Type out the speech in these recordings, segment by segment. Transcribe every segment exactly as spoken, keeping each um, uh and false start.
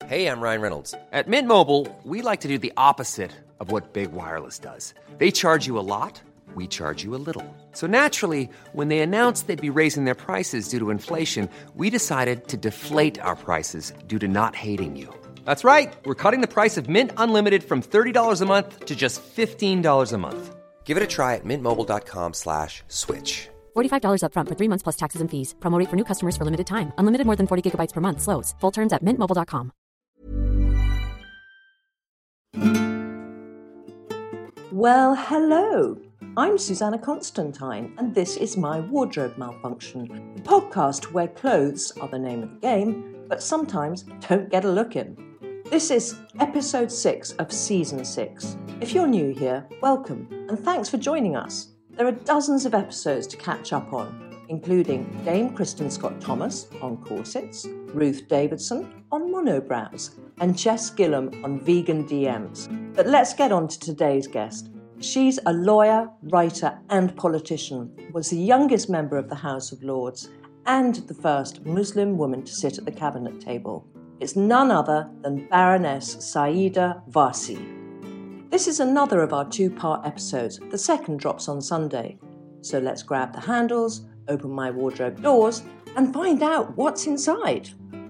Hey, I'm Ryan Reynolds. At Mint Mobile, we like to do the opposite of what Big Wireless does. They charge you a lot, we charge you a little. So naturally, when they announced they'd be raising their prices due to inflation, we decided to deflate our prices due to not hating you. That's right. We're cutting the price of Mint Unlimited from thirty dollars a month to just fifteen dollars a month. Give it a try at mintmobile.com slash switch. forty-five dollars up front for three months plus taxes and fees. Promo rate for new customers for limited time. Unlimited more than forty gigabytes per month. Slows full terms at mint mobile dot com. Well, hello. I'm Susanna Constantine, and this is my Wardrobe Malfunction, the podcast where clothes are the name of the game, but sometimes don't get a look in. This is episode six of season six. If you're new here, welcome, and thanks for joining us. There are dozens of episodes to catch up on, including Dame Kristen Scott Thomas on corsets, Ruth Davidson on monobrows, and Jess Gillam on vegan D Ms. But let's get on to today's guest. She's a lawyer, writer, and politician, was the youngest member of the House of Lords, and the first Muslim woman to sit at the cabinet table. It's none other than Baroness Sayeeda Warsi. This is another of our two-part episodes. The second drops on Sunday. So let's grab the handles, open my wardrobe doors, and find out what's inside.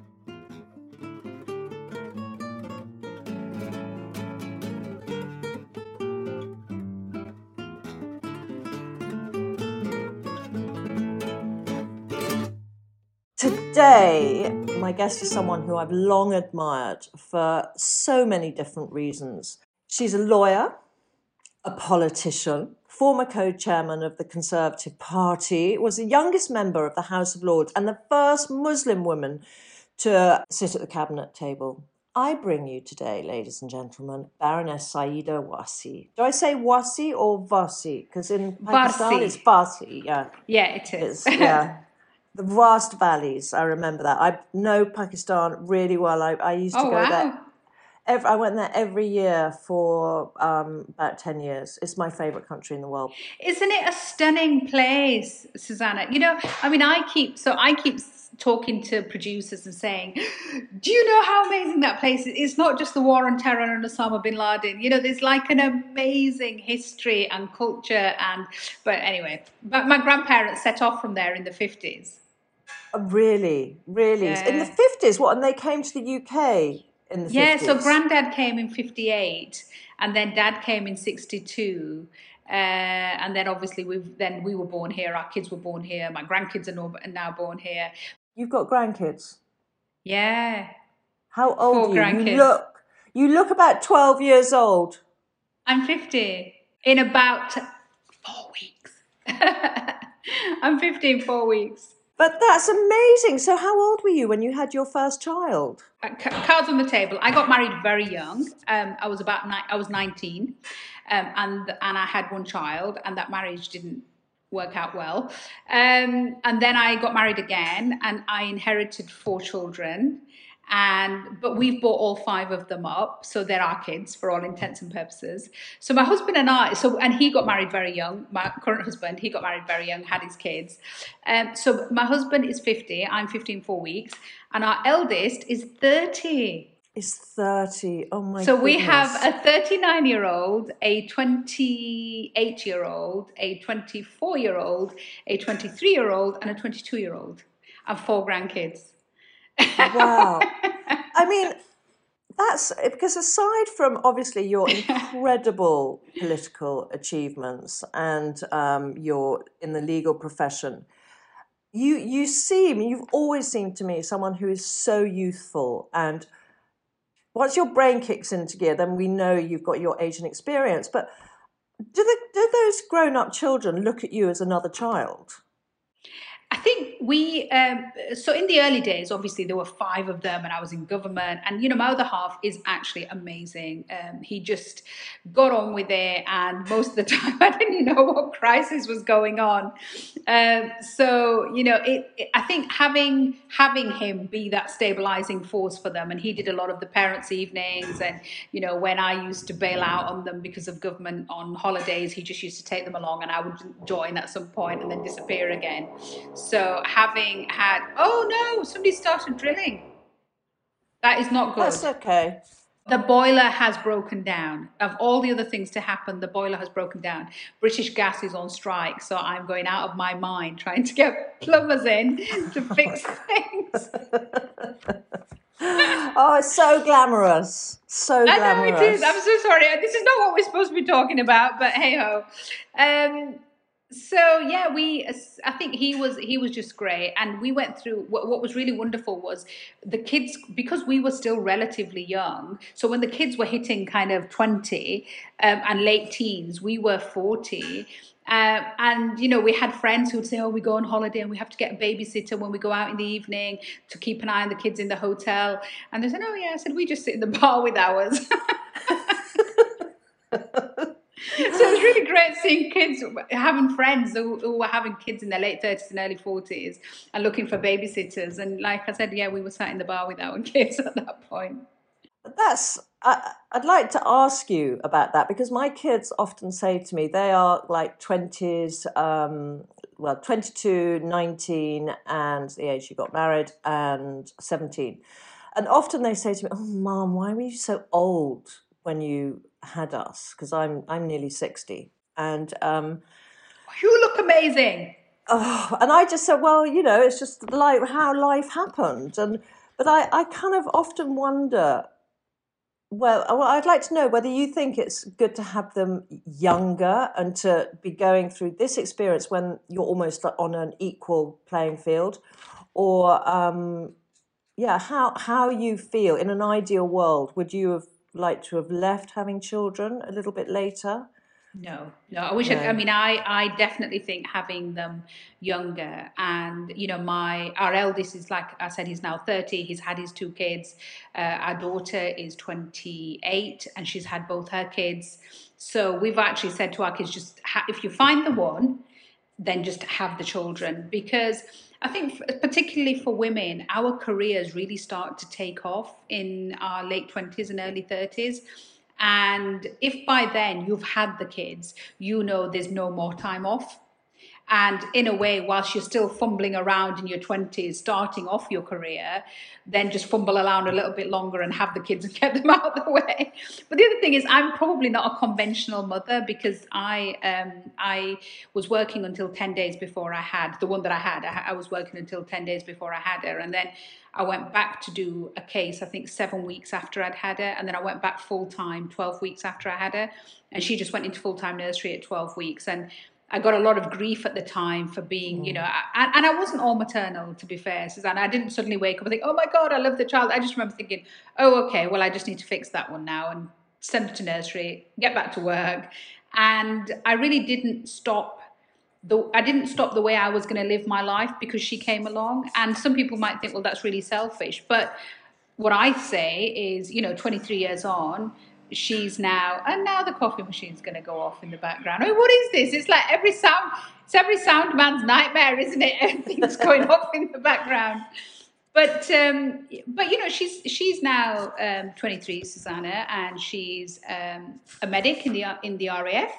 Today, my guest is someone who I've long admired for so many different reasons. She's a lawyer, a politician, former co-chairman of the Conservative Party, was the youngest member of the House of Lords and the first Muslim woman to sit at the cabinet table. I bring you today, ladies and gentlemen, Baroness Sayeeda Warsi. Do I say Warsi or Varsi? Because in Pakistan Varsi. it's Varsi, yeah. Yeah, it is. It's, yeah. The vast valleys, I remember that. I know Pakistan really well. I, I used to Oh, go wow. there. Every, I went there every year for um, about ten years. It's my favourite country in the world. Isn't it a stunning place, Susanna? You know, I mean, I keep, so I keep talking to producers and saying, do you know how amazing that place is? It's not just the war on terror and Osama bin Laden. You know, there's like an amazing history and culture. And, but anyway, but my grandparents set off from there in the fifties. Oh, really, really. Yeah. In the fifties, what? And they came to the U K in the Yeah, fifties? so Granddad came in fifty-eight, and then Dad came in sixty-two, uh, and then obviously we then we were born here. Our kids were born here. My grandkids are now, are now born here. You've got grandkids? Yeah, How old Four are you? grandkids. You look, you look about twelve years old. I'm fifty in about four weeks. I'm fifty in four weeks. But that's amazing. So how old were you when you had your first child? Uh, c- cards on the table. I got married very young. Um, I was about ni- I was nineteen, um, and and I had one child, and that marriage didn't work out well. Um, and then I got married again, and I inherited four children. And but we've brought all five of them up, so they're our kids for all intents and purposes. So my husband and I, so and he got married very young. My current husband, he got married very young, had his kids. Um, so my husband is fifty. I'm fifty in four weeks, and our eldest is thirty. It's thirty. Oh my So goodness. we have a thirty-nine-year-old, a twenty-eight-year-old, a twenty-four-year-old, a twenty-three-year-old, and a twenty-two-year-old, and four grandkids. Wow. I mean, that's because aside from obviously your incredible political achievements and um, your in the legal profession, you you seem, you've always seemed to me someone who is so youthful. And once your brain kicks into gear, then we know you've got your age and experience. But do the, do those grown-up children look at you as another child? I think we, um, so in the early days, obviously there were five of them and I was in government, and, you know, my other half is actually amazing. Um, he just got on with it, and most of the time I didn't know what crisis was going on. Um, so, you know, it, it, I think having, having him be that stabilizing force for them, and he did a lot of the parents' evenings, and, you know, when I used to bail out on them because of government on holidays, he just used to take them along, and I would join at some point and then disappear again. So having had, oh no, somebody started drilling. That is not good. That's okay. The boiler has broken down. Of all the other things to happen, the boiler has broken down. British Gas is on strike, so I'm going out of my mind trying to get plumbers in to fix things. Oh, it's so glamorous. So I glamorous. know it is. I'm so sorry. This is not what we're supposed to be talking about, but hey ho. Um, so yeah, we. I think he was he was just great, and we went through. What, what was really wonderful was the kids, because we were still relatively young. So when the kids were hitting kind of twenty um, and late teens, we were forty. Uh, and, you know, we had friends who would say, oh, we go on holiday and we have to get a babysitter when we go out in the evening to keep an eye on the kids in the hotel. And they said, oh, yeah. I said, we just sit in the bar with ours. So it's really great seeing kids having friends who, who were having kids in their late thirties and early forties and looking for babysitters. And like I said, yeah, we were sat in the bar with our kids at that point. That's, I, I'd like to ask you about that, because my kids often say to me, they are like twenties, um, well, twenty-two, nineteen, and the age you got married, and seventeen. And often they say to me, oh, Mum, why were you so old when you had us? Because I'm I'm nearly sixty. And um, you look amazing. Oh, and I just said, well, you know, it's just like how life happened. And but I, I kind of often wonder, well, well, I'd like to know whether you think it's good to have them younger and to be going through this experience when you're almost like on an equal playing field, or um, yeah, how how you feel in an ideal world. Would you have liked to have left having children a little bit later? No, no. I wish. No. I, I mean, I, I definitely think having them younger, and you know, my our eldest is, like I said, he's now thirty. He's had his two kids. Uh, our daughter is twenty-eight, and she's had both her kids. So we've actually said to our kids, just ha- if you find the one, then just have the children, because I think particularly for women, our careers really start to take off in our late twenties and early thirties. And if by then you've had the kids, you know there's no more time off. And in a way, whilst you're still fumbling around in your twenties, starting off your career, then just fumble around a little bit longer and have the kids and get them out of the way. But the other thing is, I'm probably not a conventional mother, because I um, I was working until ten days before I had, the one that I had, I, I was working until ten days before I had her. And then I went back to do a case, I think seven weeks after I'd had her. And then I went back full-time twelve weeks after I had her. And she just went into full-time nursery at twelve weeks. And I got a lot of grief at the time for being, you know, and, and I wasn't all maternal, to be fair, Susanna. I didn't suddenly wake up and think, oh my God, I love the child. I just remember thinking, oh, okay, well, I just need to fix that one now and send it to nursery, get back to work. And I really didn't stop. The, I didn't stop the way I was going to live my life because she came along. And some people might think, well, that's really selfish. But what I say is, you know, twenty-three years on, she's now, and now the coffee machine's going to go off in the background. I mean, what is this? It's like every sound, it's every sound man's nightmare, isn't it? Everything's going off in the background. But, um, but you know, she's she's now um, twenty-three, Susanna, and she's um, a medic in the in the R A F.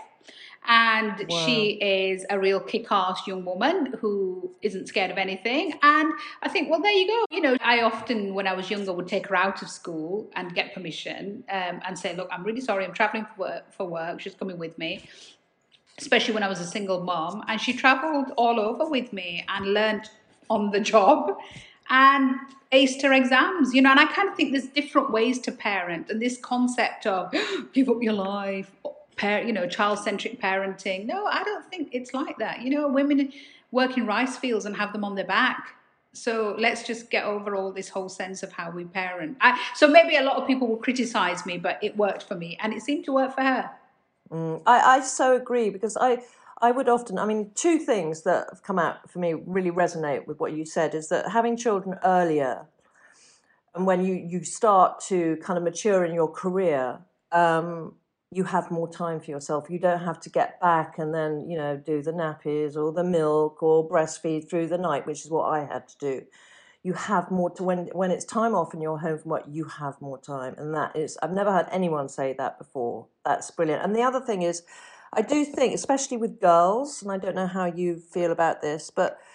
And wow. She is a real kick-ass young woman who isn't scared of anything. And I think, well, there you go. You know, I often, when I was younger, would take her out of school and get permission um, and say, look, I'm really sorry, I'm traveling for work, for work. She's coming with me, especially when I was a single mom. And she traveled all over with me and learned on the job and aced her exams, you know. And I kind of think there's different ways to parent, and this concept of give up your life, Par- you know, child-centric parenting. No, I don't think it's like that. You know, women work in rice fields and have them on their back. So let's just get over all this whole sense of how we parent. I, so maybe a lot of people will criticize me, but it worked for me, and it seemed to work for her. Mm, I, I so agree, because I, I would often, I mean, two things that have come out for me really resonate with what you said, is that having children earlier, and when you, you start to kind of mature in your career, um, you have more time for yourself. You don't have to get back and then, you know, do the nappies or the milk or breastfeed through the night, which is what I had to do. You have more to, when when it's time off and you're home from work, you have more time. And that is, I've never had anyone say that before. That's brilliant. And the other thing is, I do think, especially with girls, and I don't know how you feel about this, but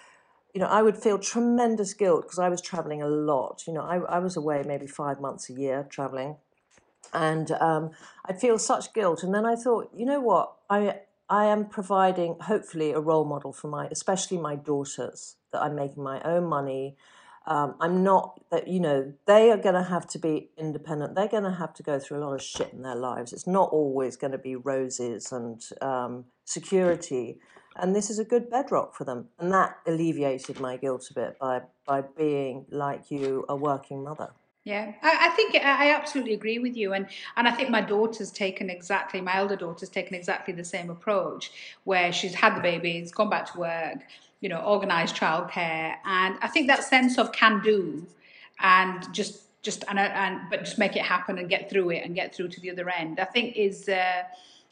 you know, I would feel tremendous guilt because I was traveling a lot. You know, I, I was away maybe five months a year traveling, and um, I'd feel such guilt. And then I thought, you know what, I I am providing hopefully a role model for my, especially my daughters, that I'm making my own money. Um, I'm not that, you know, they are going to have to be independent. They're going to have to go through a lot of shit in their lives. It's not always going to be roses and um, security. And this is a good bedrock for them. And that alleviated my guilt a bit by, by being, like you, a working mother. Yeah, I, I think I absolutely agree with you, and and I think my daughter's taken exactly my elder daughter's taken exactly the same approach, where she's had the babies, gone back to work, you know, organised childcare, and I think that sense of can do, and just just and and but just make it happen and get through it and get through to the other end, I think is. Uh,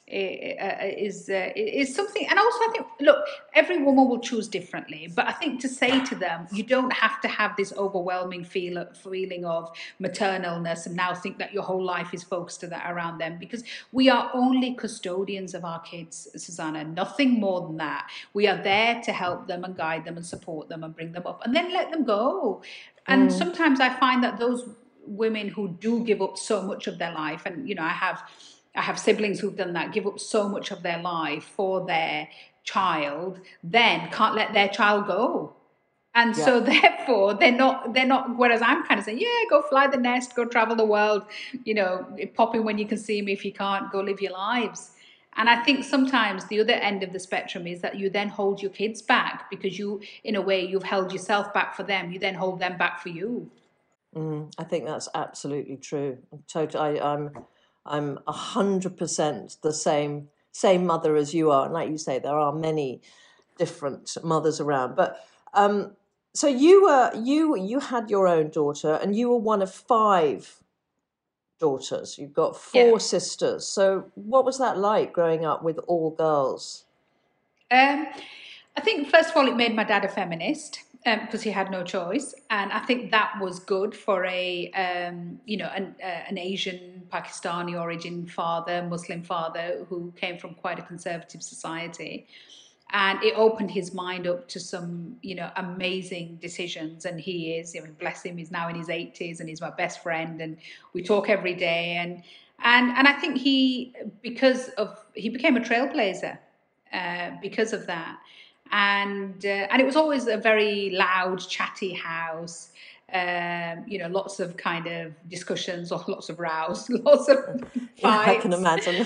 is uh, is something, and also I think, look, every woman will choose differently, but I think to say to them, you don't have to have this overwhelming feel feeling of maternalness and now think that your whole life is focused around them, because we are only custodians of our kids, Susanna, nothing more than that. We are there to help them and guide them and support them and bring them up and then let them go. And mm. sometimes I find that those women who do give up so much of their life, and you know, I have I have siblings who've done that, give up so much of their life for their child, then can't let their child go. And yeah. so therefore they're not, they're not, whereas I'm kind of saying, yeah, go fly the nest, go travel the world, you know, pop in when you can see me. If you can't, go live your lives. And I think sometimes the other end of the spectrum is that you then hold your kids back because you, in a way, you've held yourself back for them. You then hold them back for you. Mm, I think that's absolutely true. Totally. I, I'm, I'm a hundred percent the same same mother as you are, and like you say, there are many different mothers around. But um, so you were you you had your own daughter, and you were one of five daughters. You've got four yeah. sisters. So what was that like growing up with all girls? Um, I think first of all, it made my dad a feminist. Because um, he had no choice, and I think that was good for a um, you know an, uh, an Asian Pakistani origin father, Muslim father who came from quite a conservative society, and it opened his mind up to some you know amazing decisions. And he is, I mean, bless him, he's now in his eighties, and he's my best friend, and we talk every day. And and and I think he because of he became a trailblazer uh, because of that. And uh, and it was always a very loud, chatty house. Um, you know, lots of kind of discussions or lots of rows, lots of fights. Yeah, I can imagine.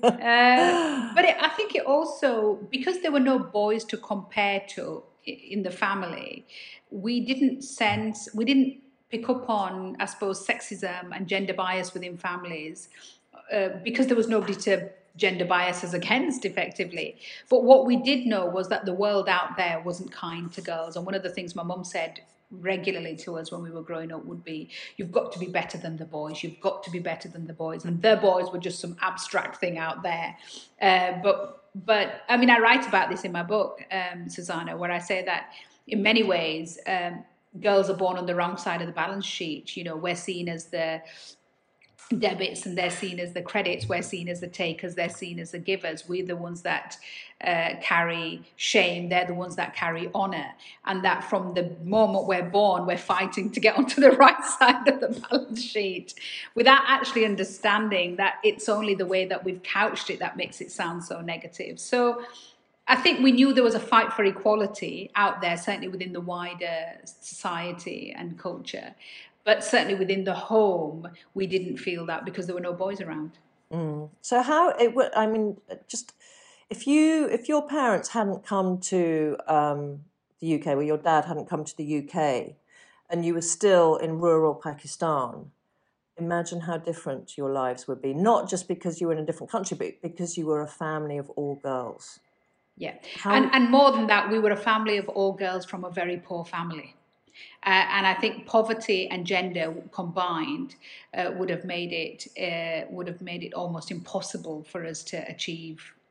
uh, but it, I think it also, because there were no boys to compare to in the family, we didn't sense, we didn't pick up on, I suppose, sexism and gender bias within families uh, because there was nobody to gender biases against effectively. But what we did know was that the world out there wasn't kind to girls. And one of the things my mum said regularly to us when we were growing up would be, you've got to be better than the boys, you've got to be better than the boys. And the boys were just some abstract thing out there. Uh, but, but I mean, I write about this in my book, um, Susanna, where I say that in many ways, um, girls are born on the wrong side of the balance sheet. You know, we're seen as the debits and they're seen as the credits, we're seen as the takers, they're seen as the givers. We're the ones that uh, carry shame, they're the ones that carry honor, and that from the moment we're born we're fighting to get onto the right side of the balance sheet without actually understanding that it's only the way that we've couched it that makes it sound so negative. So I think we knew there was a fight for equality out there, certainly within the wider society and culture. But certainly within the home, we didn't feel that because there were no boys around. Mm. So how it would, I mean, just if you, if your parents hadn't come to um, the U K, or your dad hadn't come to the U K, and you were still in rural Pakistan, imagine how different your lives would be. Not just because you were in a different country, but because you were a family of all girls. Yeah, how... and, and more than that, we were a family of all girls from a very poor family. Uh, and I think poverty and gender combined uh, would have made it uh, would have made it almost impossible for us to achieve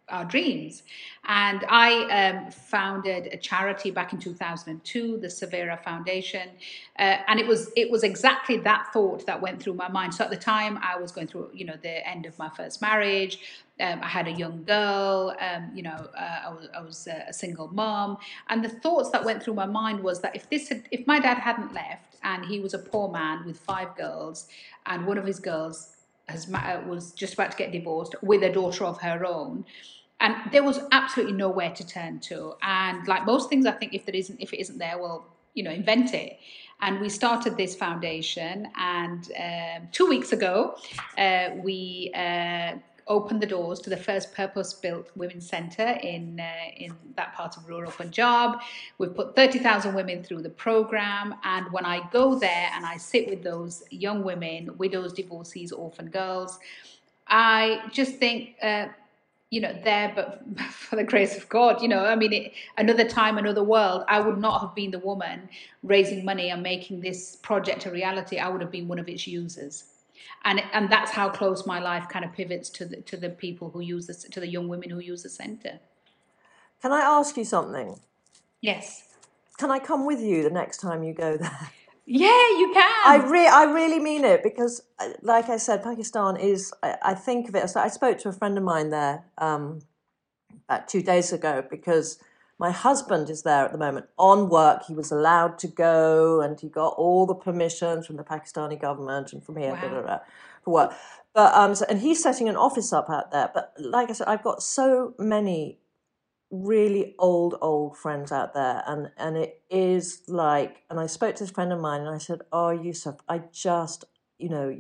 our dreams. And I um, founded a charity back in two thousand two, the Severa Foundation, uh, and it was it was exactly that thought that went through my mind. So at the time, I was going through, you know, the end of my first marriage. Um, I had a young girl. Um, you know, uh, I was I was a, a single mom, and the thoughts that went through my mind was that if this had, if my dad hadn't left and he was a poor man with five girls, and one of his girls has was just about to get divorced with a daughter of her own. And there was absolutely nowhere to turn to. And like most things, I think if there isn't, if it isn't there, well, you know, invent it. And we started this foundation. And um, two weeks ago, uh, we uh, opened the doors to the first purpose-built women's centre in uh, in that part of rural Punjab. We've put thirty thousand women through the programme. And when I go there and I sit with those young women, widows, divorcees, orphan girls, I just think... Uh, you know, there, but for the grace of God, you know, I mean, it, another time, another world, I would not have been the woman raising money and making this project a reality. I would have been one of its users. And and that's how close my life kind of pivots to the, to the people who use this, to the young women who use the centre. Can I ask you something? Yes. Can I come with you the next time you go there? Yeah, you can. I, re- I really mean it because, like I said, Pakistan is, I, I think of it, so I spoke to a friend of mine there um, about two days ago because my husband is there at the moment on work. He was allowed to go and he got all the permissions from the Pakistani government and from here, Wow. blah, blah, blah, for work. But, um, so, and he's setting an office up out there. But like I said, I've got so many really old, old friends out there. And, and it is like, and I spoke to this friend of mine and I said, oh, Yusuf, I just, you know,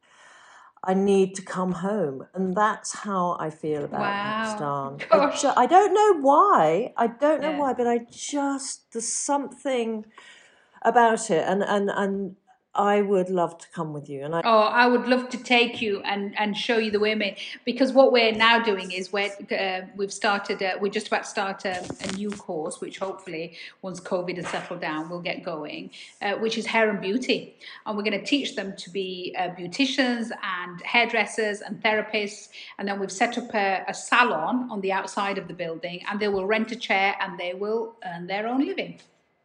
I need to come home. And that's how I feel about Wow. Pakistan. I, ju- I don't know why. I don't know Yeah. why, but I just, there's something about it. And, and, and I would love to come with you. And I, Oh, I would love to take you and, and show you the women, because what we're now doing is we're, uh, we've started, a, we're just about to start a, a new course, which hopefully once COVID has settled down, we'll get going, uh, which is hair and beauty. And we're going to teach them to be uh, beauticians and hairdressers and therapists. And then we've set up a, a salon on the outside of the building, and they will rent a chair and they will earn their own living.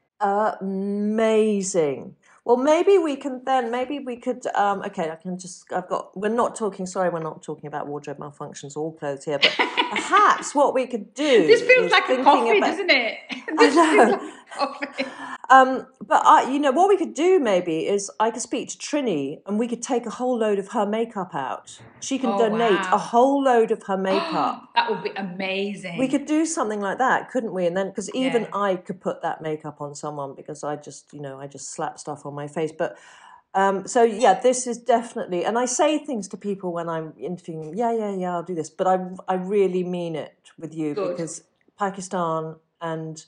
Amazing. Well, maybe we can then, maybe we could, um, okay, I can just, I've got, we're not talking, sorry, we're not talking about wardrobe malfunctions or clothes here, but perhaps what we could do This feels is like a thinking coffee, about, doesn't it? I This know. feels like a coffee. Um, but, I, you know, what we could do maybe is I could speak to Trini and we could take a whole load of her makeup out. She can Oh, donate wow. a whole load of her makeup. That would be amazing. We could do something like that, couldn't we? And then, because even Yeah. I could put that makeup on someone because I just, you know, I just slap stuff on my face. But um, so, yeah, this is definitely, and I say things to people when I'm interviewing, yeah, yeah, yeah, I'll do this. But I, I really mean it with you Good. because Pakistan and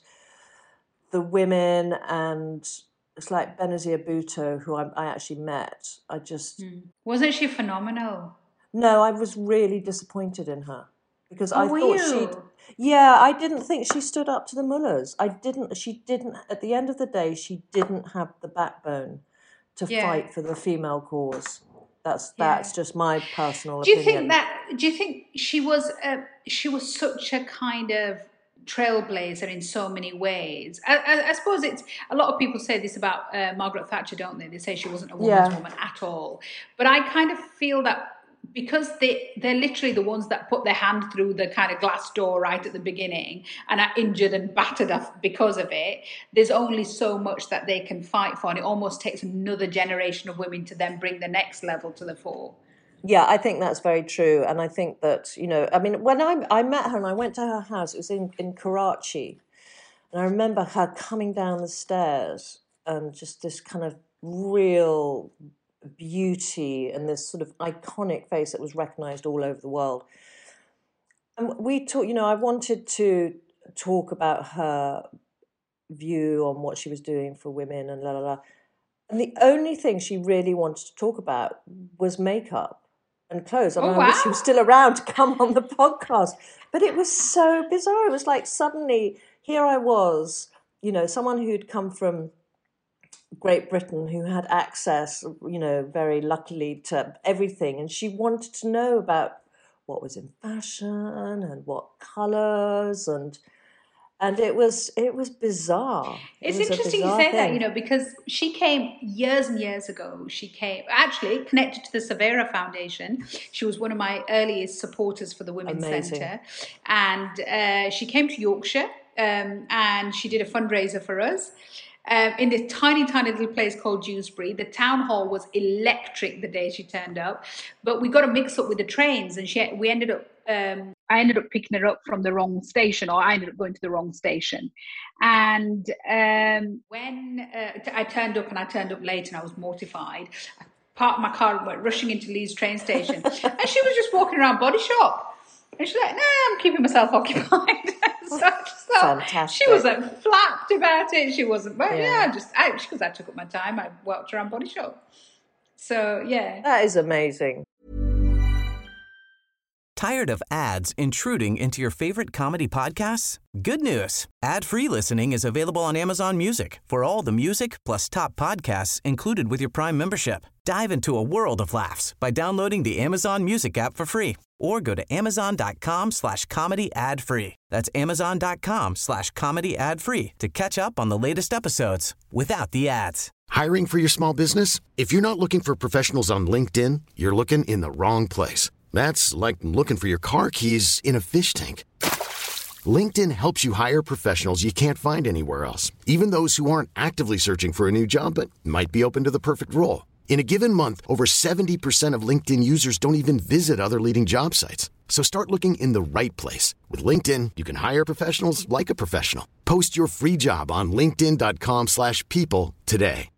the women and it's like Benazir Bhutto, who I, I actually met. I just, Wasn't she phenomenal? no, I was really disappointed in her. Because Oh, I were thought you? she'd, yeah, I didn't think she stood up to the mullahs. I didn't, she didn't, at the end of the day, she didn't have the backbone to Yeah. fight for the female cause. That's Yeah. that's just my personal Do you opinion. think that? Do you think she was? A, she was such a kind of trailblazer in so many ways. I, I, I suppose it's a lot of people say this about uh, Margaret Thatcher, don't they? They say she wasn't a woman's Yeah. woman at all. But I kind of feel that because they they're literally the ones that put their hand through the kind of glass door right at the beginning and are injured and battered up because of it. There's only so much that they can fight for, and it almost takes another generation of women to then bring the next level to the fore. Yeah, I think that's very true. And I think that, you know, I mean, when I I met her and I went to her house, it was in, in Karachi. And I remember her coming down the stairs and just this kind of real beauty and this sort of iconic face that was recognized all over the world. And we talked, you know, I wanted to talk about her view on what she was doing for women and la la la. And the only thing she really wanted to talk about was makeup and clothes. I mean, Oh, I wish she wow. was still around to come on the podcast. But it was so bizarre. It was like suddenly here I was, you know, someone who'd come from Great Britain who had access, you know, very luckily to everything. And she wanted to know about what was in fashion and what colours and and it was it was bizarre. It It's was a interesting you bizarre say that, thing. you know, because she came years and years ago. She came actually connected to the Savera Foundation. She was one of my earliest supporters for the Women's Amazing. Centre. And uh, she came to Yorkshire um, and she did a fundraiser for us. Um, in this tiny, tiny little place called Dewsbury. The town hall was electric the day she turned up, but we got a mix up with the trains, and she we ended up. Um, I ended up picking her up from the wrong station, or I ended up going to the wrong station. And um, when uh, I turned up, and I turned up late, and I was mortified. I parked my car and went rushing into Leeds train station, and she was just walking around Body Shop. And she's like, no, I'm keeping myself occupied. So I just thought, Fantastic. she wasn't flapped about it. She wasn't, well, Yeah. yeah, just, I, because I took up my time. I walked around Body Shop. So, yeah. That is amazing. Tired of ads intruding into your favorite comedy podcasts? Good news. Ad-free listening is available on Amazon Music for all the music plus top podcasts included with your Prime membership. Dive into a world of laughs by downloading the Amazon Music app for free or go to amazon.com slash comedy ad free. That's amazon.com slash comedy ad free to catch up on the latest episodes without the ads. Hiring for your small business? If you're not looking for professionals on LinkedIn, you're looking in the wrong place. That's like looking for your car keys in a fish tank. LinkedIn helps you hire professionals you can't find anywhere else, even those who aren't actively searching for a new job but might be open to the perfect role. In a given month, over seventy percent of LinkedIn users don't even visit other leading job sites. So start looking in the right place. With LinkedIn, you can hire professionals like a professional. Post your free job on linkedin.com slash people today.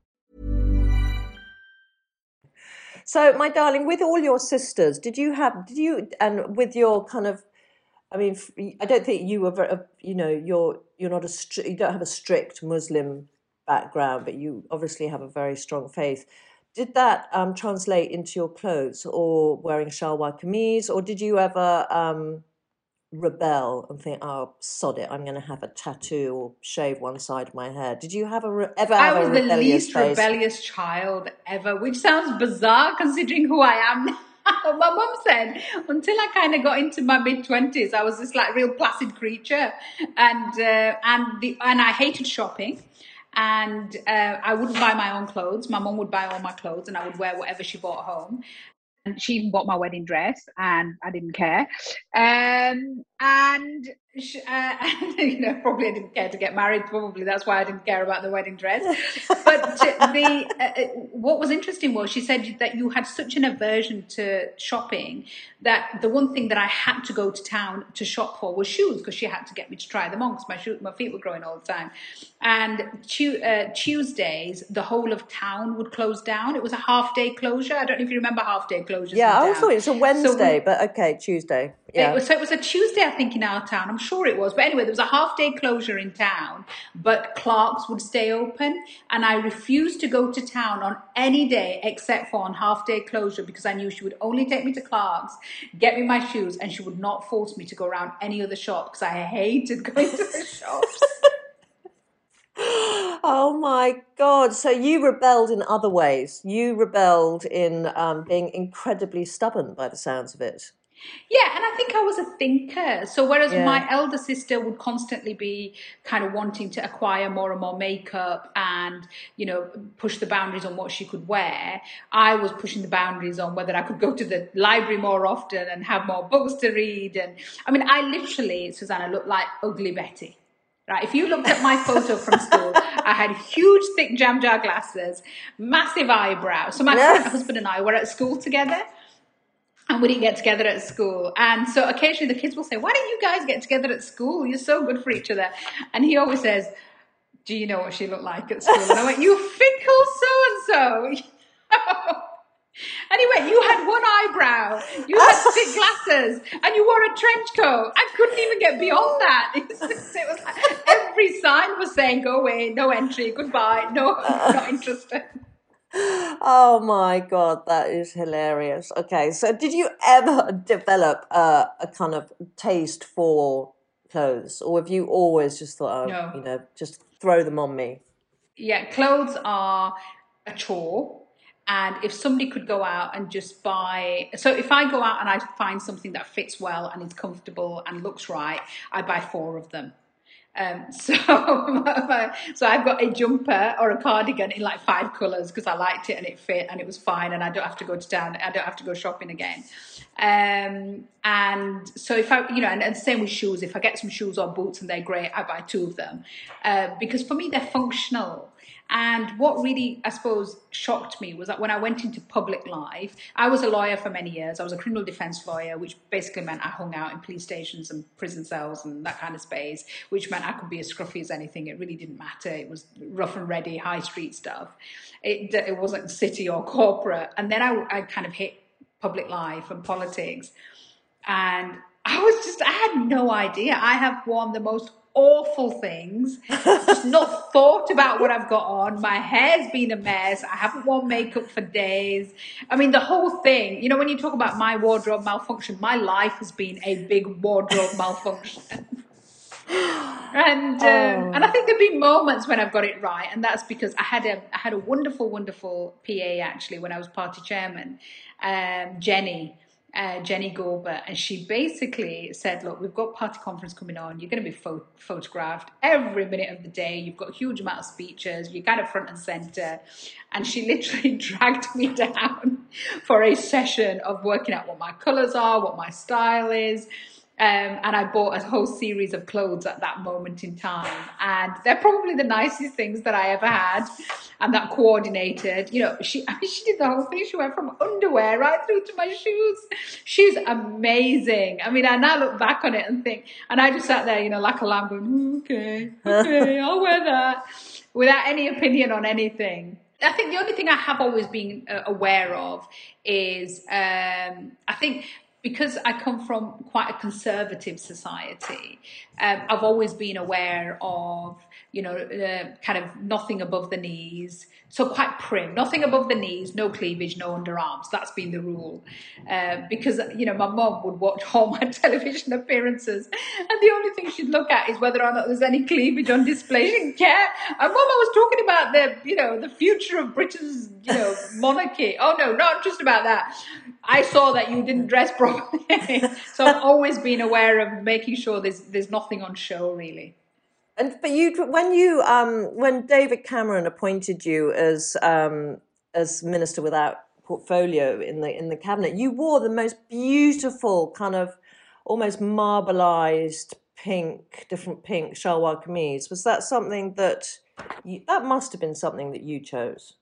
So, my darling, with all your sisters, did you have, did you, and with your kind of, I mean, I don't think you were, very, you know, you're you're not a, stri- you don't have a strict Muslim background, but you obviously have a very strong faith. Did that um, translate into your clothes, or wearing shalwar kameez, or did you ever um, rebel and think, oh, sod it, I'm going to have a tattoo or shave one side of my hair? Did you have a re- ever have I was a the rebellious least phase? rebellious child ever, which sounds bizarre considering who I am now. My mum said, until I kind of got into my mid-twenties, I was this like real placid creature. And uh, and the and I hated shopping. And uh, I wouldn't buy my own clothes. My mum would buy all my clothes and I would wear whatever she bought home. And she even bought my wedding dress and I didn't care. Um, and, she, uh, you know, probably I didn't care to get married. Probably that's why I didn't care about the wedding dress. But the uh, what was interesting was she said that you had such an aversion to shopping that the one thing that I had to go to town to shop for was shoes, because she had to get me to try them on because my, shoe, my feet were growing all the time. And tu- uh, Tuesdays, the whole of town would close down. It was a half-day closure. I don't know if you remember half-day closures. Yeah, I in always town. thought it was a Wednesday, So we, but okay, Tuesday. Yeah. It was, so it was a Tuesday, I think, in our town. I'm sure it was. But anyway, there was a half-day closure in town, but Clark's would stay open. And I refused to go to town on any day except for on half-day closure because I knew she would only take me to Clark's, get me my shoes, and she would not force me to go around any other shop because I hated going to the shops. Oh my God. So you rebelled in other ways. You rebelled in um, being incredibly stubborn by the sounds of it. Yeah, and I think I was a thinker. So whereas Yeah. my elder sister would constantly be kind of wanting to acquire more and more makeup and, you know, push the boundaries on what she could wear, I was pushing the boundaries on whether I could go to the library more often and have more books to read. And I mean, I literally, Susanna, looked like Ugly Betty. Right, if you looked at my photo from school, I had huge, thick jam jar glasses, massive eyebrows. So my current husband and I were at school together, and we didn't get together at school. And so occasionally the kids will say, why don't you guys get together at school? You're so good for each other. And he always says, do you know what she looked like at school? And I went, you fickle so-and-so. Anyway, you had one eyebrow, you had thick glasses, and you wore a trench coat. I couldn't even get beyond that. It was, it was like every sign was saying, go away, no entry, goodbye, no, not interested. Oh my God, that is hilarious. Okay, so did you ever develop a, a kind of taste for clothes, or have you always just thought, oh, No. you know, just throw them on me? Yeah, clothes are a chore. And if somebody could go out and just buy, so if I go out and I find something that fits well and is comfortable and looks right, I buy four of them. Um, so, so I've got a jumper or a cardigan in like five colours because I liked it and it fit and it was fine and I don't have to go to town. I don't have to go shopping again. Um, and so if I, you know, and, and same with shoes. If I get some shoes or boots and they're great, I buy two of them uh, because for me they're functional. And what really, I suppose, shocked me was that when I went into public life, I was a lawyer for many years. I was a criminal defense lawyer, which basically meant I hung out in police stations and prison cells and that kind of space, which meant I could be as scruffy as anything. It really didn't matter. It was rough and ready, high street stuff. It, it wasn't city or corporate. And then I, I kind of hit public life and politics. And I was just, I had no idea. I have worn the most awful things, just not thought about what I've got on. My hair's been a mess. I haven't worn makeup for days. I mean, the whole thing, you know, when you talk about my wardrobe malfunction, my life has been a big wardrobe malfunction. and um, oh. and I think there've been moments when I've got it right, and that's because I had a I had a wonderful, wonderful P A actually when I was party chairman, um, Jenny. Uh, Jenny Gorber, and she basically said, look, we've got party conference coming on, you're going to be pho- photographed every minute of the day, you've got a huge amount of speeches, you're kind of front and center, and she literally dragged me down for a session of working out what my colors are, what my style is. Um, and I bought a whole series of clothes at that moment in time. And they're probably the nicest things that I ever had. And that coordinated, you know, she I mean, she did the whole thing. She went from underwear right through to my shoes. She's amazing. I mean, I now look back on it and think, and I just sat there, you know, like a lamb going, okay, okay, I'll wear that, without any opinion on anything. I think the only thing I have always been uh, aware of is, um, I think, because I come from quite a conservative society, um, I've always been aware of, you know, uh, kind of nothing above the knees. So quite prim, nothing above the knees, no cleavage, no underarms. That's been the rule. Uh, because, you know, my mum would watch all my television appearances and the only thing she'd look at is whether or not there's any cleavage on display. She didn't care. And Mum, I was talking about the, you know, the future of Britain's, you know, monarchy. Oh, no, not just about that. I saw that you didn't dress properly. So I've always been aware of making sure there's there's nothing on show, really. And but you, when you, um, when David Cameron appointed you as um, as Minister without Portfolio in the in the cabinet, you wore the most beautiful kind of almost marbleized pink, different pink shalwar kameez. Was that something that you, that must have been something that you chose?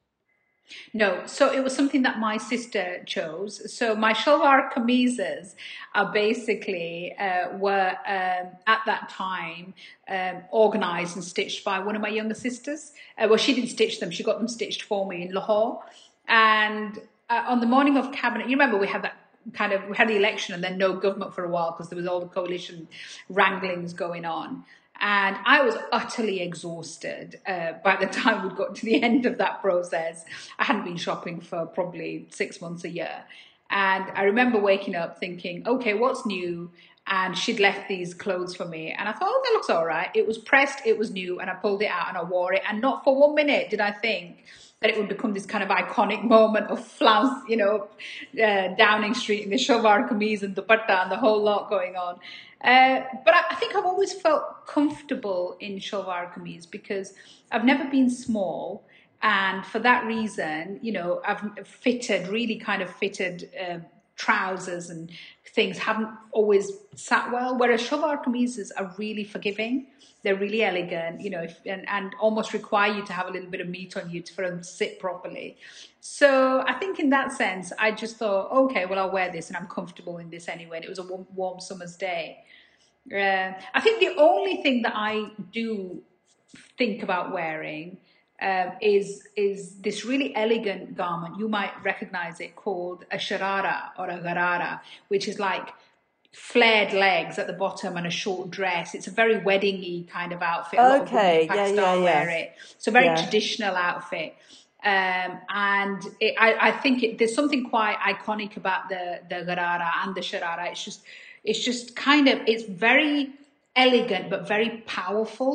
No, so it was something that my sister chose. So my shalwar kameezes are basically uh, were um, at that time um, organised and stitched by one of my younger sisters. Uh, well, she didn't stitch them; she got them stitched for me in Lahore. And uh, on the morning of cabinet, you remember we had that kind of we had the election and then no government for a while because there was all the coalition wranglings going on. And I was utterly exhausted uh, by the time we'd got to the end of that process. I hadn't been shopping for probably six months a year. And I remember waking up thinking, okay, what's new? And she'd left these clothes for me. And I thought, oh, that looks all right. It was pressed, it was new. And I pulled it out and I wore it. And not for one minute did I think that it would become this kind of iconic moment of flounce, you know, uh, Downing Street in the shalwar kameez and dupatta and the whole lot going on. Uh, but I, I think I've always felt comfortable in shalwar kameez because I've never been small. And for that reason, you know, I've fitted, really kind of fitted uh, trousers and things haven't always sat well. Whereas shalwar kameezes are really forgiving. They're really elegant, you know, if, and, and almost require you to have a little bit of meat on you to, for them to sit properly. So I think in that sense, I just thought, okay, well, I'll wear this and I'm comfortable in this anyway. And it was a warm, warm summer's day. Uh, I think the only thing that I do think about wearing uh, is is this really elegant garment. You might recognize it, called a sharara or a gharara, which is like flared legs at the bottom and a short dress. It's a very wedding-y kind of outfit. A lot okay, of women in yeah, Pakistan yeah, wear yeah. it. It's a very yeah. traditional outfit. Um, and it, I, I think it, there's something quite iconic about the, the gharara and the sharara. It's just, it's just kind of, it's very elegant, but very powerful.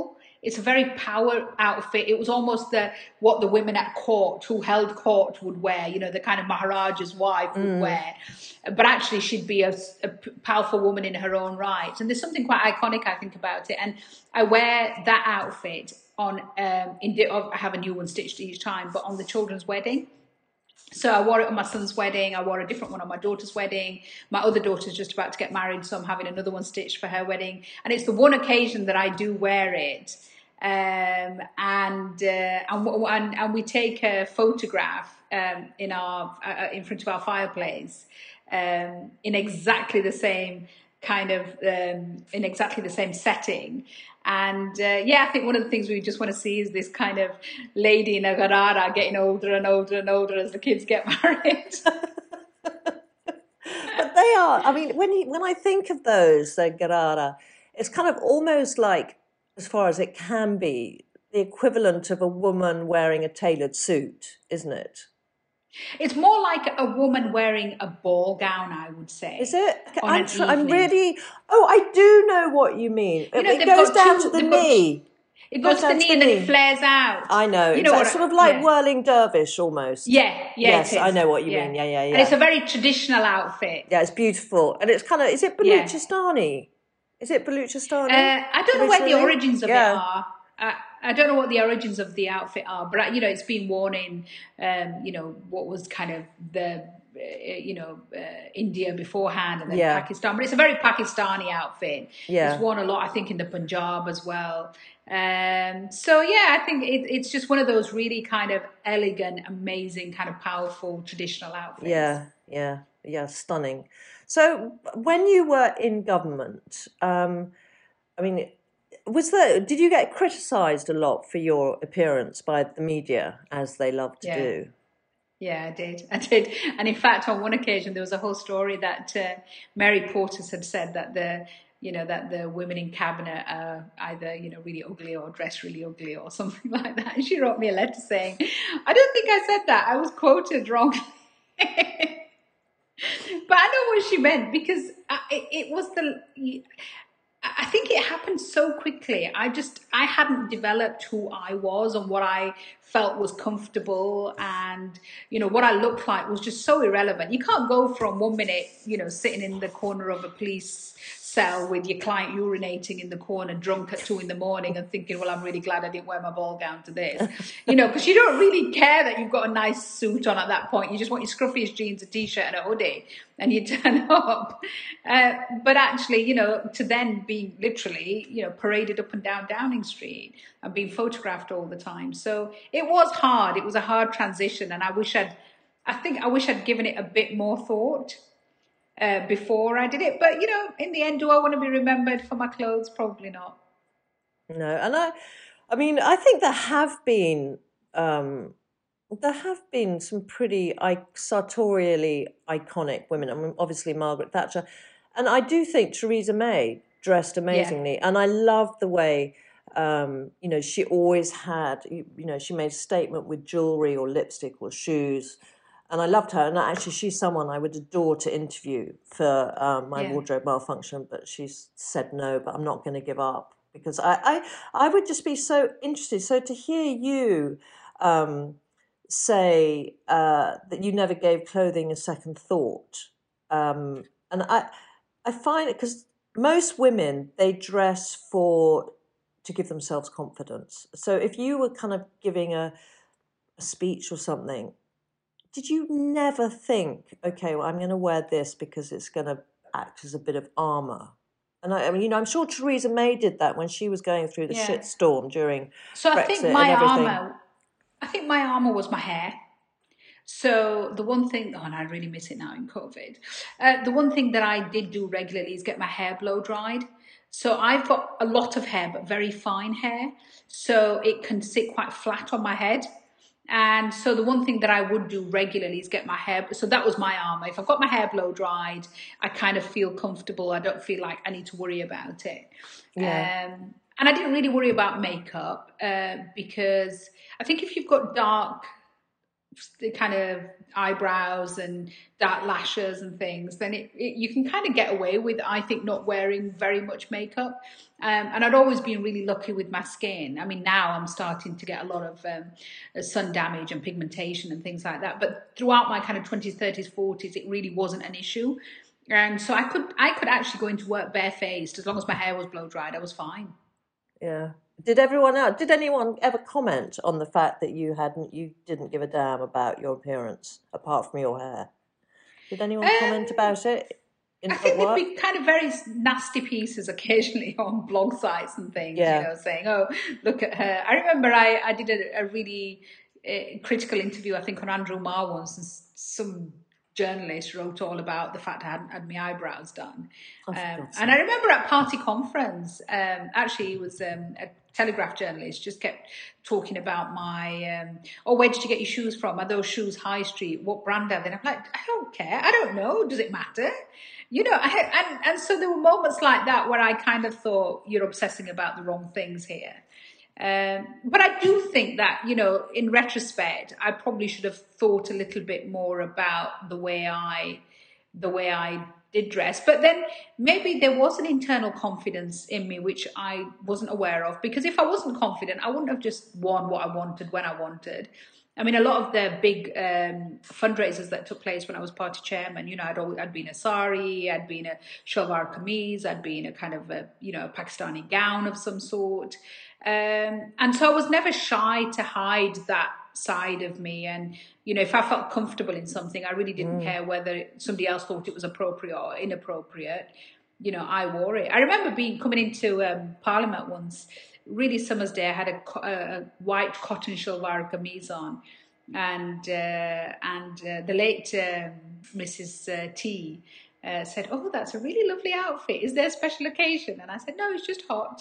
it's a very power outfit. It was almost the what the women at court who held court would wear, you know, the kind of Maharaja's wife would mm. wear. But actually she'd be a, a powerful woman in her own right. And there's something quite iconic, I think, about it. And I wear that outfit on, um, in the, I have a new one stitched each time, but on the children's wedding. So I wore it on my son's wedding. I wore a different one on my daughter's wedding. My other daughter's just about to get married, so I'm having another one stitched for her wedding. And it's the one occasion that I do wear it. Um, and, uh, and, and and we take a photograph um, in our uh, in front of our fireplace um, in exactly the same kind of um, in exactly the same setting. And uh, yeah, I think one of the things we just want to see is this kind of lady in a garara getting older and older and older as the kids get married. But they are. I mean, when you, when I think of those, the garara, it's kind of almost like, as far as it can be, the equivalent of a woman wearing a tailored suit, isn't it? It's more like a woman wearing a ball gown, I would say. Is it? I'm, tr- I'm really... Oh, I do know what you mean. You know, it goes down two, to the knee. Got, it goes, goes to the knee to and then it flares out. I know. You know, it's sort of like yeah. whirling dervish almost. Yeah, yeah. Yes, I know what you yeah. mean. Yeah, yeah, yeah. And it's a very traditional outfit. Yeah, it's beautiful. And it's kind of... Is it Baluchistani? Yeah. Is it Baluchistani? Uh, I don't know where the origins of yeah. it are. I, I don't know what the origins of the outfit are, but you know, it's been worn in, um, you know, what was kind of the, uh, you know, uh, India beforehand, and then yeah. Pakistan. But it's a very Pakistani outfit. Yeah. It's worn a lot, I think, in the Punjab as well. Um, so yeah, I think it, it's just one of those really kind of elegant, amazing, kind of powerful traditional outfits. Yeah, yeah, yeah, stunning. So when you were in government, um, I mean. Was there, did you get criticised a lot for your appearance by the media, as they love to yeah. do? Yeah, I did. I did. And in fact, on one occasion, there was a whole story that uh, Mary Portas had said that the, you know, that the women in cabinet are either, you know, really ugly or dressed really ugly or something like that. And she wrote me a letter saying, I don't think I said that. I was quoted wrongly. But I know what she meant, because I, it, it was the... I think it happened so quickly. I just, I hadn't developed who I was and what I felt was comfortable, and, you know, what I looked like was just so irrelevant. You can't go from one minute, you know, sitting in the corner of a police cell with your client urinating in the corner drunk at two in the morning and thinking, well, I'm really glad I didn't wear my ball gown to this, you know, because you don't really care that you've got a nice suit on at that point. You just want your scruffiest jeans, a t-shirt and a hoodie, and you turn up. Uh, but actually, you know, to then be literally, you know, paraded up and down Downing Street and being photographed all the time. So it was hard. It was a hard transition. And I wish I'd, I think I wish I'd given it a bit more thought uh, before I did it. But, you know, in the end, do I want to be remembered for my clothes? Probably not. No. And I, I mean, I think there have been, um, there have been some pretty sartorially iconic women. I mean, obviously Margaret Thatcher. And I do think Theresa May dressed amazingly. Yeah. And I love the way, um, you know, she always had, you, you know, she made a statement with jewellery or lipstick or shoes. And I loved her. And actually, she's someone I would adore to interview for um, my yeah. wardrobe malfunction. But she's said no, but I'm not going to give up, because I, I, I would just be so interested. So to hear you um, say uh, that you never gave clothing a second thought. Um, and I, I find it, because most women, they dress for, to give themselves confidence. So if you were kind of giving a, a speech or something, did you never think, okay, well, I'm going to wear this because it's going to act as a bit of armour? And I, I mean, you know, I'm sure Theresa May did that when she was going through the yeah. shitstorm during so Brexit I think my and everything. armour, I think my armour was my hair. So the one thing, oh, and I really miss it now in COVID. Uh, the one thing that I did do regularly is get my hair blow dried. So I've got a lot of hair, but very fine hair. So it can sit quite flat on my head. And so the one thing that I would do regularly is get my hair. So that was my armour. If I've got my hair blow dried, I kind of feel comfortable. I don't feel like I need to worry about it. Yeah. Um, and I didn't really worry about makeup uh, because I think if you've got dark the kind of eyebrows and dark lashes and things, then it, it you can kind of get away with, I think, not wearing very much makeup. Um, and I'd always been really lucky with my skin. I mean, now I'm starting to get a lot of um, sun damage and pigmentation and things like that. But throughout my kind of twenties, thirties, forties, it really wasn't an issue. And so I could I could actually go into work barefaced as long as my hair was blow dried. I was fine. Yeah. Did everyone else, did anyone ever comment on the fact that you hadn't, you didn't give a damn about your appearance apart from your hair? Did anyone um, comment about it? In I think work? there'd be kind of very nasty pieces occasionally on blog sites and things, yeah. you know, saying, "Oh, look at her." I remember I, I did a, a really uh, critical interview, I think, on Andrew Marr once, and some journalist wrote all about the fact I hadn't had my eyebrows done. Oh, um, and I remember at Party Conference, um, actually it was um, a Telegraph journalist just kept talking about my, um, oh, where did you get your shoes from? Are those shoes high street? What brand are they? And I'm like, I don't care. I don't know. Does it matter? You know, I had, and, and so there were moments like that where I kind of thought, you're obsessing about the wrong things here. Um, but I do think that, you know, in retrospect, I probably should have thought a little bit more about the way I, the way I did dress. But then maybe there was an internal confidence in me which I wasn't aware of. Because if I wasn't confident, I wouldn't have just worn what I wanted when I wanted. I mean, a lot of the big um, fundraisers that took place when I was party chairman, you know, I'd always, I'd been a sari, I'd been a shalwar kameez, I'd been a kind of a, you know, a Pakistani gown of some sort. Um, and so I was never shy to hide that side of me. And, you know, if I felt comfortable in something, I really didn't mm. care whether somebody else thought it was appropriate or inappropriate. You know, I wore it. I remember being coming into um, Parliament once, really summer's day. I had a, a white cotton shalwar kameez on, and uh, and uh, the late um, Missus Uh, T uh, said, "Oh, that's a really lovely outfit. Is there a special occasion?" And I said, "No, it's just hot."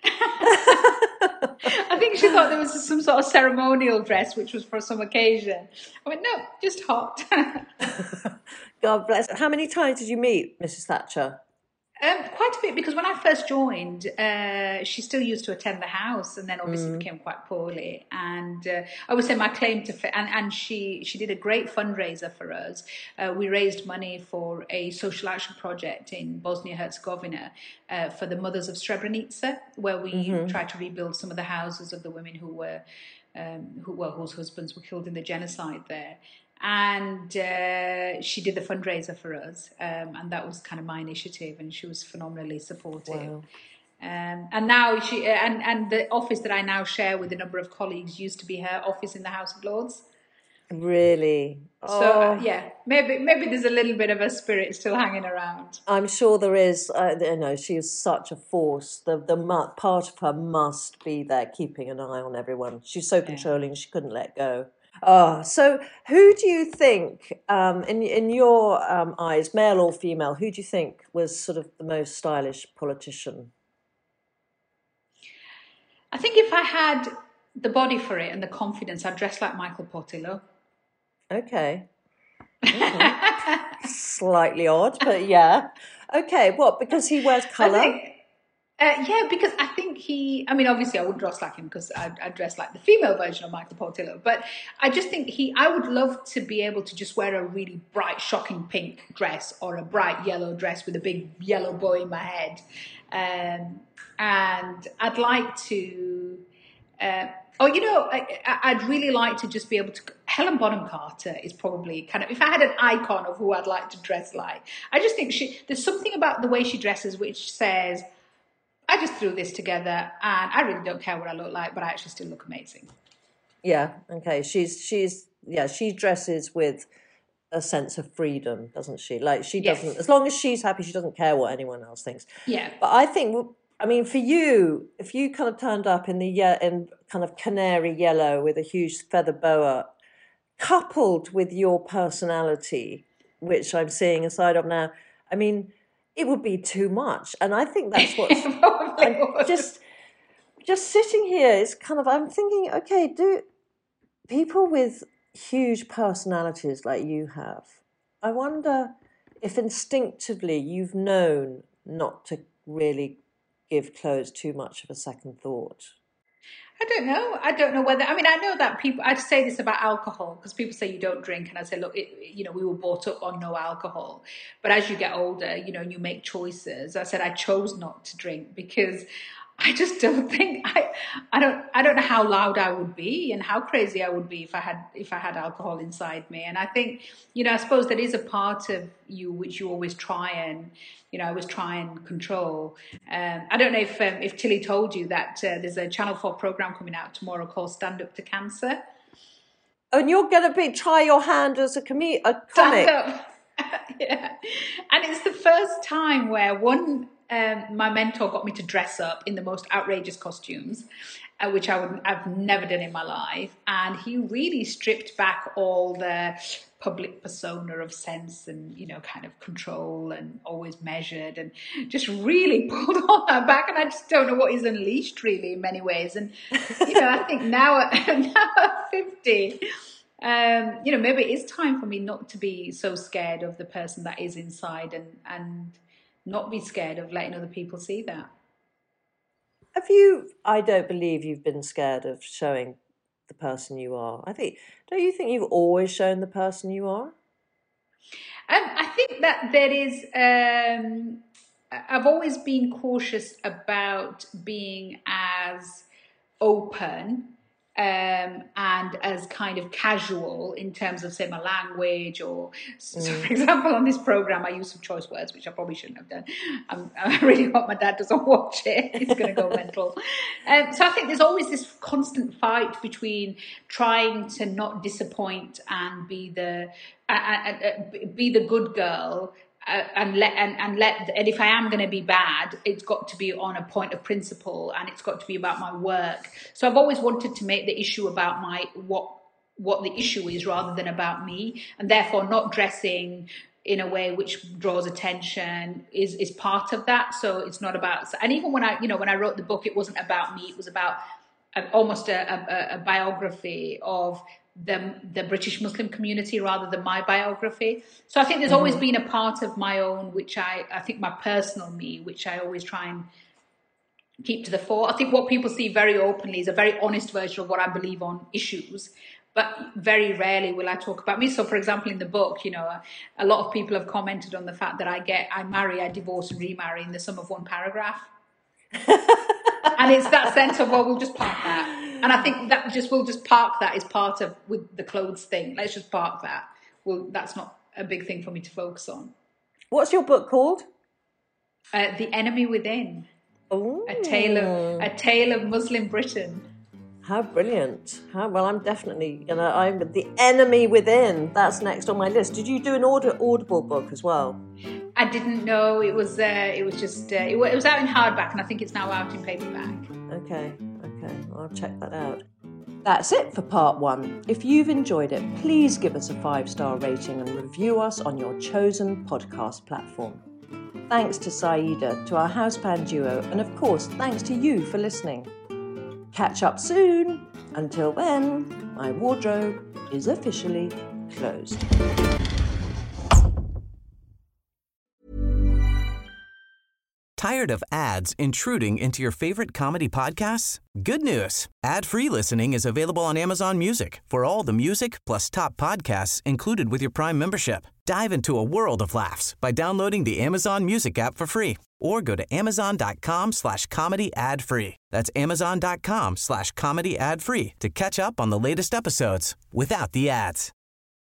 I think she thought there was some sort of ceremonial dress, which was for some occasion. I went, "No, just hot." God bless. How many times did you meet Missus Thatcher? Um, quite a bit, because when I first joined, uh, she still used to attend the house, and then obviously mm. became quite poorly. And uh, I would say my claim to, and, and she, she did a great fundraiser for us. Uh, we raised money for a social action project in Bosnia-Herzegovina uh, for the mothers of Srebrenica, where we mm-hmm. tried to rebuild some of the houses of the women who were, um, who well, whose husbands were killed in the genocide there. And uh, she did the fundraiser for us, um, and that was kind of my initiative, and she was phenomenally supportive. Wow. Um, and now she and, and the office that I now share with a number of colleagues used to be her office in the House of Lords. Really? So oh. uh, yeah, maybe maybe there's a little bit of a spirit still hanging around. I'm sure there is. Uh, you know, she is such a force. The the mu- part of her must be there, keeping an eye on everyone. She's so controlling. Yeah. She couldn't let go. Oh, so who do you think, um, in in your um, eyes, male or female, who do you think was sort of the most stylish politician? I think if I had the body for it and the confidence, I'd dress like Michael Portillo. Okay. Mm-hmm. Slightly odd, but yeah. Okay, what? Because he wears colour? Uh, yeah, because I think he, I mean, obviously I wouldn't dress like him because I, I dress like the female version of Michael Portillo, but I just think he, I would love to be able to just wear a really bright, shocking pink dress or a bright yellow dress with a big yellow bow in my head. Um, and I'd like to, uh, oh, you know, I, I'd really like to just be able to, Helen Bonham Carter is probably kind of, if I had an icon of who I'd like to dress like, I just think she, there's something about the way she dresses which says, I just threw this together and I really don't care what I look like, but I actually still look amazing. Yeah, okay. She's, she's, yeah, she dresses with a sense of freedom, doesn't she? Like she doesn't, yes. As long as she's happy, she doesn't care what anyone else thinks. Yeah. But I think, I mean, for you, if you kind of turned up in the ye- in kind of canary yellow with a huge feather boa, coupled with your personality, which I'm seeing a side of now, I mean, it would be too much. And I think that's what's I'm just just sitting here, it's kind of, I'm thinking, okay, do people with huge personalities like you have, I wonder if instinctively you've known not to really give clothes too much of a second thought. I don't know. I don't know whether, I mean, I know that people, I'd say this about alcohol because people say you don't drink. And I say, look, it, you know, we were brought up on no alcohol. But as you get older, you know, you make choices. I said, I chose not to drink because I just don't think, I, I don't, I don't know how loud I would be and how crazy I would be if I had, if I had alcohol inside me. And I think, you know, I suppose that is a part of you, which you always try and, you know, I always try and control. Um, I don't know if um, if Tilly told you that uh, there's a Channel four program coming out tomorrow called Stand Up to Cancer. And you're going to be try your hand as a, com- a comic. Stand up. Yeah. And it's the first time where one, um, my mentor got me to dress up in the most outrageous costumes, uh, which I would, I've never done in my life. And he really stripped back all the public persona of sense and, you know, kind of control and always measured and just really pulled all that back. And I just don't know what he's unleashed really in many ways. And, you know, I think now at, now at fifty, um, you know, maybe it is time for me not to be so scared of the person that is inside and, and not be scared of letting other people see that. Have you, I don't believe you've been scared of showing the person you are. I think, don't you think you've always shown the person you are? Um, I think that there is, um, I've always been cautious about being as open um, and as kind of casual in terms of, say, my language or, so Mm. for example, on this program, I use some choice words, which I probably shouldn't have done. I'm, I really hope my dad doesn't watch it. He's going to go mental. Um, so I think there's always this constant fight between trying to not disappoint and be the, uh, uh, uh, be the good girl. Uh, and let and, and let and if I am going to be bad, it's got to be on a point of principle, and it's got to be about my work. So I've always wanted to make the issue about my what what the issue is rather than about me, and therefore not dressing in a way which draws attention is is part of that. So it's not about. And even when I you know when I wrote the book, it wasn't about me. It was about a, almost a, a, a biography of the the British Muslim community rather than my biography. So I think there's always been a part of my own, which I, I think my personal me, which I always try and keep to the fore. I think what people see very openly is a very honest version of what I believe on issues, but very rarely will I talk about me. So for example, in the book, you know, a, a lot of people have commented on the fact that I get, I marry, I divorce and remarry in the sum of one paragraph. And it's that sense of, well, we'll just park that. And I think that just, we'll just park that as part of with the clothes thing. Let's just park that. Well, that's not a big thing for me to focus on. What's your book called? Uh, The Enemy Within. Ooh. A tale of a tale of Muslim Britain. How brilliant. How well, I'm definitely, you know, I'm The Enemy Within. That's next on my list. Did you do an aud- Audible book as well? I didn't know. It was uh, it was just, uh, it, it was out in hardback, and I think it's now out in paperback. Okay, okay, I'll check that out. That's it for part one. If you've enjoyed it, please give us a five-star rating and review us on your chosen podcast platform. Thanks to Saida, to our houseband duo, and of course, thanks to you for listening. Catch up soon. Until then, my wardrobe is officially closed. Tired of ads intruding into your favorite comedy podcasts? Good news. Ad-free listening is available on Amazon Music for all the music plus top podcasts included with your Prime membership. Dive into a world of laughs by downloading the Amazon Music app for free or go to amazon.com slash comedy ad free. That's amazon.com slash comedy ad free to catch up on the latest episodes without the ads.